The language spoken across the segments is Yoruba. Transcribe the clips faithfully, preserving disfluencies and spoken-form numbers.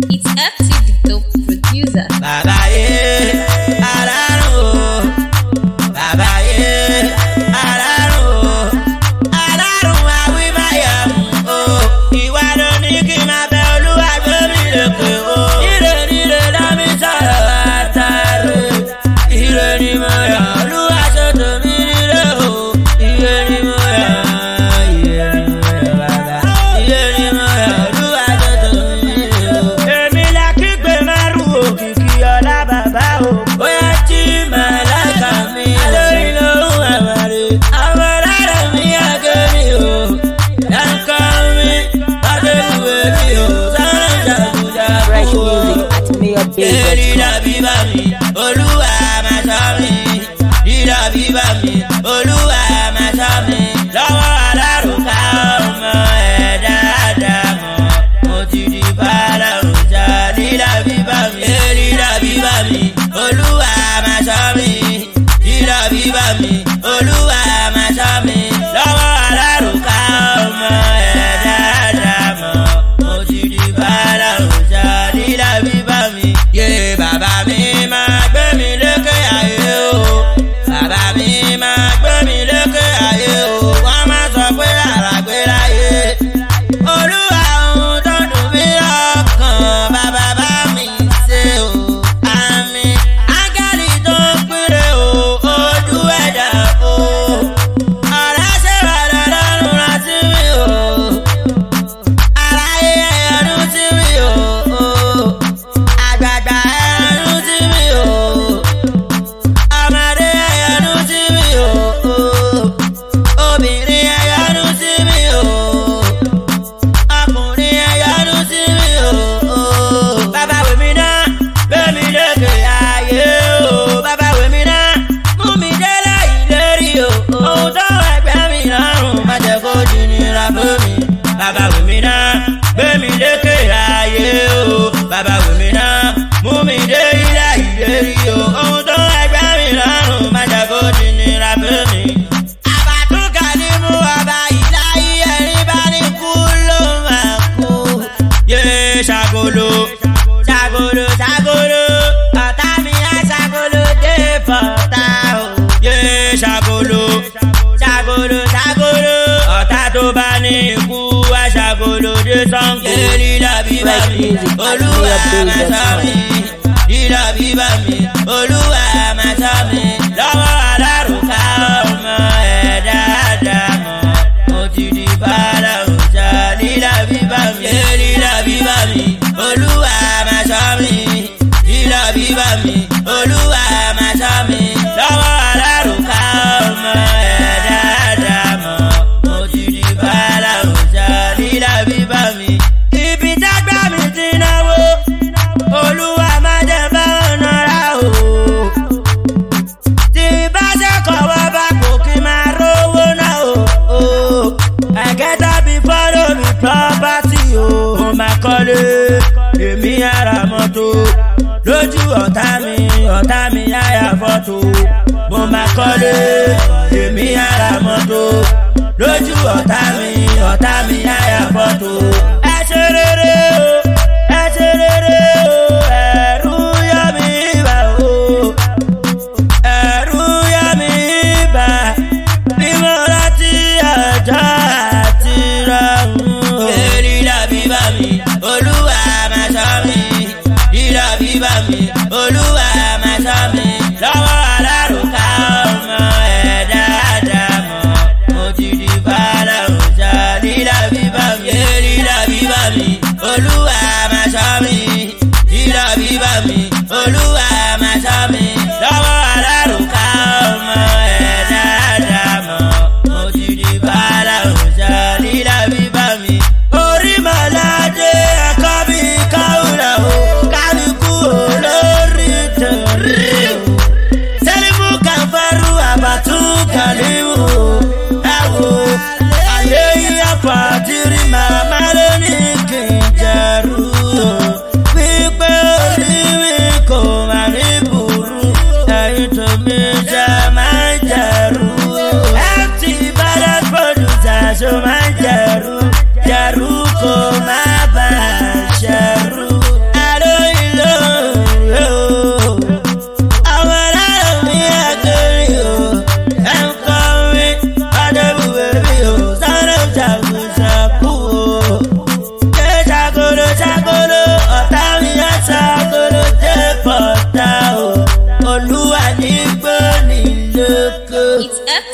It's up to the dope producer. Bàbá yé alárùn o, bàbá yé alárùn o, alárùn àwí máa yà mú o. Ìwà ló ní kí n máa bẹ Olúwa gbé mi lékè o. Ire níre lámì sọ̀rọ̀ àtàrò, ire ni mo yà Olúwa ṣètò mi nílé o. Ire ni mo yà, ire ni mo yà bàbá, ire ni mo yà Olúwa ṣètò mi nílé o. Èmi la kígbe mẹ́rù òkìkí ọlá bàbá o. Bóyá tí màláìka mi lórí lóhùn àwárí. Àwọn ará mi àgé mi o. Ẹ̀ka mi adébúwé mi o. Sáré jàgùjà Fresh kú o. music at mayor bay dot com. Dídá bíbá mi, Olúwa máa ṣọ́ mi. Dídá bíbá mi, Olúwa máa ṣọ́ mi. Lọ́wọ́ alárùká ọmọ ẹ̀dá àdàmọ̀. Mo ti di bálárùjá. Dídá bíbá mi, dídá bíbá mi, Olúwa máa ṣọ́ mi. Dídá bíbá mi, Olúwa máa ṣọ́ mi. Lọ́wọ́ alárùká ọmọ ẹ̀dá àdàmọ̀. Mo ti di bálárùjá. Dídá bíbá mi, yé bàbá mi máa gbé mi lékè ayé o. Bàbá mi máa gbé mi lékè ayé o. Wọ́n máa sọ pé àràgbé láyé. Olúwa ohun tó dùn mí lọ́kàn, bàbá bá mi ṣe o. Àmín. Áńgẹ́lì tó ń pínre o, ojú ẹ̀dá o. Ọ̀rẹ́ ṣe wà lọ́lọ́run rántí mi o. Aráyé ẹ̀yọ́nú sí mi o. Àgbààgbà ẹ̀yọ́nú sí mi o. Ọmọdé ẹ̀yọ́nú sí mi o. Obìnrin ẹ̀yọ́nú sí mi o. Ọkùnrin ẹ̀yọ́nú sí mi o. Bàbá wò mí náà, gbé mi lékè ayé o. Bàbá wò mí náà, mú mi délé ìlérí o. Ohun tó ẹgbẹ́ mi lọ́rùn má jẹ́ kó di nira fún mi. Bàbá wò mí náà, gbé mi lékè ayé o. Bàbá wò mí náà, mú mi dé ilé ìlérí o. Ohun tó ẹgbẹ́ mi lọ́rùn má jẹ́ kó di nira fún mi. Àbàtúkà ni mú ọba ìláyé ẹni bá ní kú ló máa kú. Yé ṣàgolo, ṣàgolo, ṣàgolo, ọ̀tá mi á ṣàgolo dé fọ̀tá o. Yé ṣàgolo, ṣàgolo, ṣàgolo, ọ̀tá tó bá ní ikú á ṣàgolo dé Ṣàngó. Yé dídá bíbá mi, Olúwa máa ṣọ́ mi. Dídá bíbá mi, Olúwa máa ṣọ́ mi. Lọ́wọ́ alárùká ọmọ ẹ̀dá àdàmọ̀. Mo ti di bálárùjá. Dídá bíbá mi, yé dídá bíbá mi, Olúwa máa ṣọ́ mi. Dídá bíbá mi, Olúwa máa ṣọ́ mi. Lọ́wọ́ alárùká ọmọ ẹ̀dá àdàmọ̀. Mo ti di bálárùjá. Dídá bíbá mi. Ibi tágbá mi ti náwó, Olúwa má jẹ́ bá ọ̀nà rà o. Tí bá ṣe kọ̀wọ́ bá kò kí máa rówó náà o. I get up before me property o. Mo máa kọ́lé, èmi ara mọ́tò. Lójú ọ̀tá mi, ọ̀tá mi àyà fọ́tò. Mo máa kọ́lé, èmi ara mọ́tò. Lójú ọ̀tá mi, ọ̀tá mi àyà fọ́tò. Ẹ ṣe rere o, ẹ ṣe rere o. Ẹ̀rù yọ mí bá o. Ẹ̀rù yọ mí bá. Bí mo rántí ọjọ́ àti rọrùn. Dídá bíbá mi, Olúwa máa ṣọ́ mi. Dídá bíbá mi, Olúwa máa ṣọ́ mi. Lọ́wọ́ alárùká ọmọ ẹ̀dá àdàmọ̀. Mo ti di bálárùjá. Dídá bíbá mi, yé dídá bíbá mi, Olúwa máa ṣọ́ mi. Dídá bíbá mi, Olúwa máa ṣọ́ mi. Lọ́wọ́ alárùká ọmọ ẹ̀dá àdàmọ̀. Mo ti di bálárùjá. Dídá bíbá mi. Orí màládé ẹ̀kọ́ bí káwùrà o. Kálukú olórí torí o. Sẹ́límù kàfẹ́rù àbàtú kàlíwù o. Ẹ wo ayé yíyá fàtírí màmá ló ní kí n jẹ̀rù o. Wípé orí mi kò má ní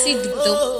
Classic Dope